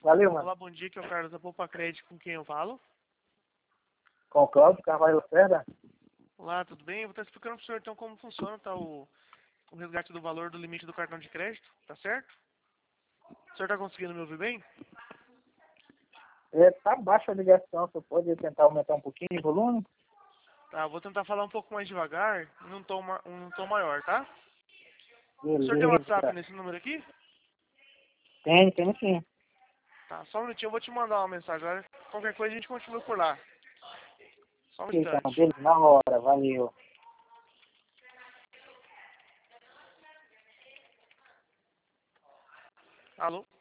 Valeu, mano. Olá, bom dia, que é o Carlos da Poupa Crédito, com quem eu falo. Com o Cláudio Carvalho Lacerda. Olá, tudo bem? Eu vou estar explicando para o senhor então como funciona o resgate do valor do limite do cartão de crédito, tá certo? O senhor está conseguindo me ouvir bem? Tá baixa a ligação, você pode tentar aumentar um pouquinho o volume? Tá, vou tentar falar um pouco mais devagar, num tom maior, tá? O senhor tem WhatsApp Beleza. nesse número aqui? Tem sim. Tá, só um minutinho, eu vou te mandar uma mensagem. Qualquer coisa a gente continua por lá. Só um Então, instante. beleza, na hora, valeu. Alô?